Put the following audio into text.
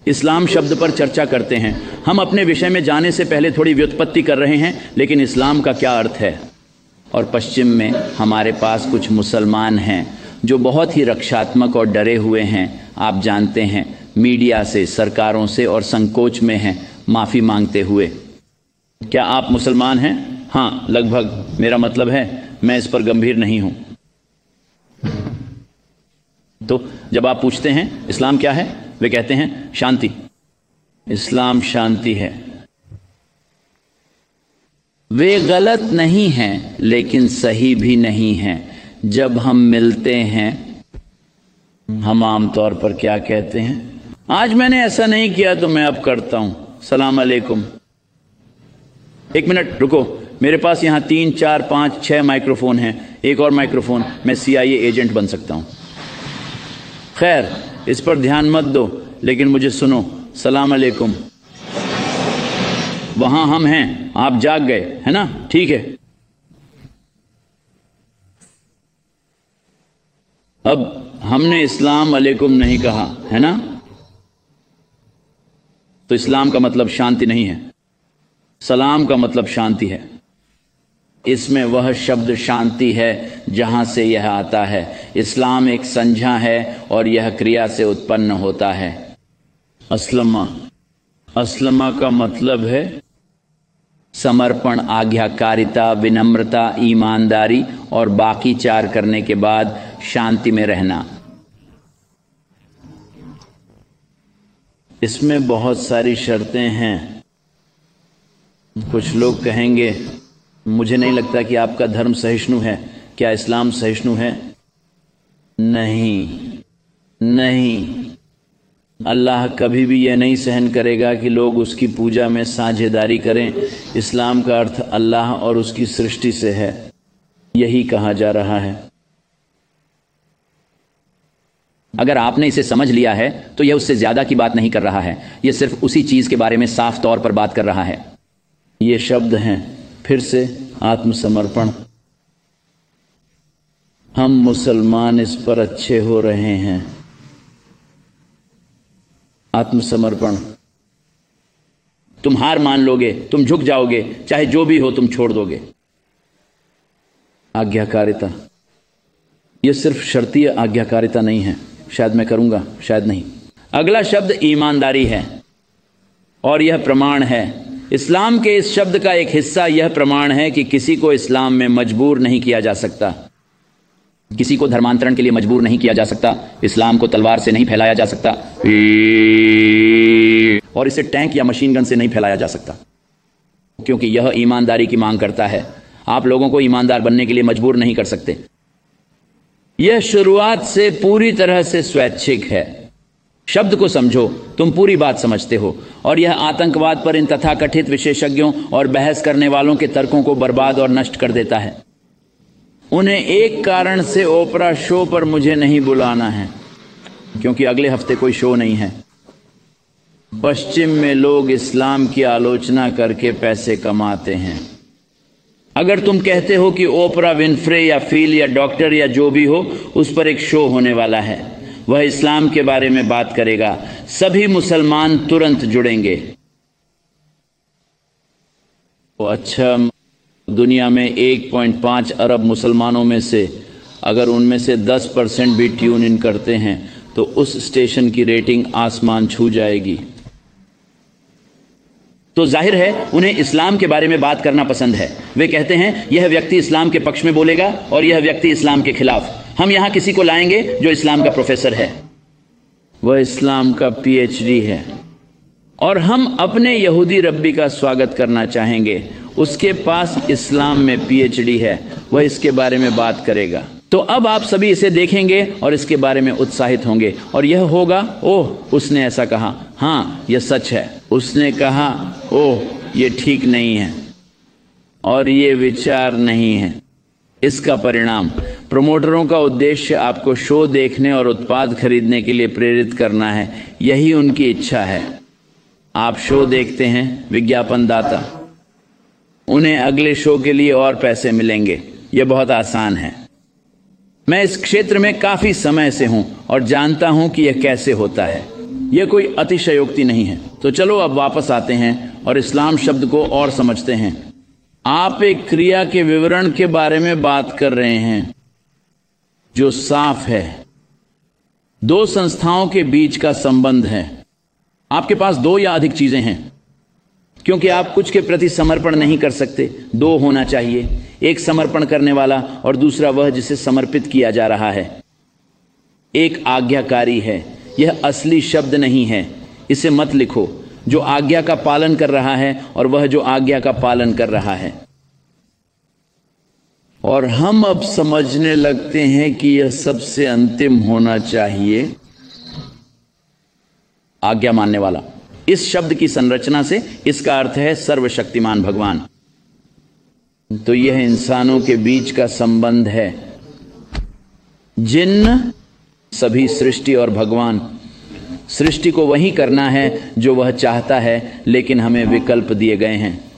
इस्लाम शब्द पर चर्चा करते हैं। हम अपने विषय में जाने से पहले थोड़ी व्युत्पत्ति कर रहे हैं, लेकिन इस्लाम का क्या अर्थ है। और पश्चिम में हमारे पास कुछ मुसलमान हैं जो बहुत ही रक्षात्मक और डरे हुए हैं। आप जानते हैं, मीडिया से, सरकारों से, और संकोच में हैं माफ़ी मांगते हुए। क्या आप मुसलमान हैं? हाँ, लगभग। मेरा मतलब है मैं इस पर गंभीर नहीं हूं। तो जब आप पूछते हैं इस्लाम क्या है, वे कहते हैं शांति। इस्लाम शांति है। वे गलत नहीं हैं, लेकिन सही भी नहीं हैं। जब हम मिलते हैं, हम आमतौर पर क्या कहते हैं? आज मैंने ऐसा नहीं किया तो मैं अब करता हूं, सलाम अलैकुम। एक मिनट रुको, मेरे पास यहां 3, 4, 5, 6 माइक्रोफोन हैं। एक और माइक्रोफोन, मैं CIA एजेंट बन सकता हूं। खैर, इस पर ध्यान मत दो, लेकिन मुझे सुनो। सलाम अलैकुम। वहां हम हैं, आप जाग गए है ना? ठीक है। अब हमने इस्लाम अलैकुम नहीं कहा है ना, तो इस्लाम का मतलब शांति नहीं है। सलाम का मतलब शांति है। इसमें वह शब्द शांति है जहां से यह आता है। इस्लाम एक संज्ञा है और यह क्रिया से उत्पन्न होता है। अस्लमा, अस्लमा का मतलब है समर्पण, आज्ञाकारिता, विनम्रता, ईमानदारी और बाकी 4 करने के बाद शांति में रहना। इसमें बहुत सारी शर्तें हैं। कुछ लोग कहेंगे मुझे नहीं लगता कि आपका धर्म सहिष्णु है। क्या इस्लाम सहिष्णु है? नहीं, नहीं। अल्लाह कभी भी यह नहीं सहन करेगा कि लोग उसकी पूजा में साझेदारी करें। इस्लाम का अर्थ अल्लाह और उसकी सृष्टि से है, यही कहा जा रहा है। अगर आपने इसे समझ लिया है तो यह उससे ज्यादा की बात नहीं कर रहा है, यह सिर्फ उसी चीज के बारे में साफ तौर पर बात कर रहा है। ये शब्द हैं, फिर से आत्मसमर्पण। हम मुसलमान इस पर अच्छे हो रहे हैं। आत्मसमर्पण। तुम हार मान लोगे, तुम झुक जाओगे, चाहे जो भी हो तुम छोड़ दोगे। आज्ञाकारिता। यह सिर्फ शर्तीय आज्ञाकारिता नहीं है। शायद मैं करूंगा, शायद नहीं। अगला शब्द ईमानदारी है और यह प्रमाण है। इस्लाम के इस शब्द का एक हिस्सा यह प्रमाण है कि किसी को इस्लाम में मजबूर नहीं किया जा सकता। किसी को धर्मांतरण के लिए मजबूर नहीं किया जा सकता। इस्लाम को तलवार से नहीं फैलाया जा सकता और इसे टैंक या मशीन गन से नहीं फैलाया जा सकता, क्योंकि यह ईमानदारी की मांग करता है। आप लोगों को ईमानदार बनने के लिए मजबूर नहीं कर सकते। यह शुरुआत से पूरी तरह से स्वैच्छिक है। शब्द को समझो, तुम पूरी बात समझते हो। और यह आतंकवाद पर इन तथाकथित विशेषज्ञों और बहस करने वालों के तर्कों को बर्बाद और नष्ट कर देता है। उन्हें एक कारण से ओपरा शो पर मुझे नहीं बुलाना है, क्योंकि अगले हफ्ते कोई शो नहीं है। पश्चिम में लोग इस्लाम की आलोचना करके पैसे कमाते हैं। अगर तुम कहते हो कि ओपरा विनफ्रे या फील या डॉक्टर या जो भी हो, उस पर एक शो होने वाला है, वह इस्लाम के बारे में बात करेगा, सभी मुसलमान तुरंत जुड़ेंगे। तो अच्छा, दुनिया में 1.5 अरब मुसलमानों में से अगर उनमें से 10% भी ट्यून इन करते हैं तो उस स्टेशन की रेटिंग आसमान छू जाएगी। तो जाहिर है उन्हें इस्लाम के बारे में बात करना पसंद है। वे कहते हैं यह व्यक्ति इस्लाम के पक्ष में बोलेगा और यह व्यक्ति इस्लाम के खिलाफ। हम यहां किसी को लाएंगे जो इस्लाम का प्रोफेसर है, वह इस्लाम का PhD है, और हम अपने यहूदी रब्बी का स्वागत करना चाहेंगे। उसके पास इस्लाम में PhD है, वह इसके बारे में बात करेगा। तो अब आप सभी इसे देखेंगे और इसके बारे में उत्साहित होंगे और यह होगा, ओह उसने ऐसा कहा, हाँ यह सच है। उसने कहा, ओह ये ठीक नहीं है और ये विचार नहीं है। इसका परिणाम, प्रमोटरों का उद्देश्य आपको शो देखने और उत्पाद खरीदने के लिए प्रेरित करना है। यही उनकी इच्छा है। आप शो देखते हैं, विज्ञापन दाता, उन्हें अगले शो के लिए और पैसे मिलेंगे। यह बहुत आसान है। मैं इस क्षेत्र में काफी समय से हूं और जानता हूं कि यह कैसे होता है। यह कोई अतिशयोक्ति नहीं है। तो चलो अब वापस आते हैं और इस्लाम शब्द को और समझते हैं। आप एक क्रिया के विवरण के बारे में बात कर रहे हैं जो साफ है, दो संस्थाओं के बीच का संबंध है। आपके पास दो या अधिक चीजें हैं, क्योंकि आप कुछ के प्रति समर्पण नहीं कर सकते, दो होना चाहिए, एक समर्पण करने वाला और दूसरा वह जिसे समर्पित किया जा रहा है। एक आज्ञाकारी है, यह असली शब्द नहीं है, इसे मत लिखो, जो आज्ञा का पालन कर रहा है और वह जो आज्ञा का पालन कर रहा है। और हम अब समझने लगते हैं कि यह सबसे अंतिम होना चाहिए, आज्ञा मानने वाला। इस शब्द की संरचना से इसका अर्थ है सर्वशक्तिमान भगवान। तो यह इंसानों के बीच का संबंध है, जिन्न, सभी सृष्टि और भगवान। सृष्टि को वही करना है जो वह चाहता है, लेकिन हमें विकल्प दिए गए हैं।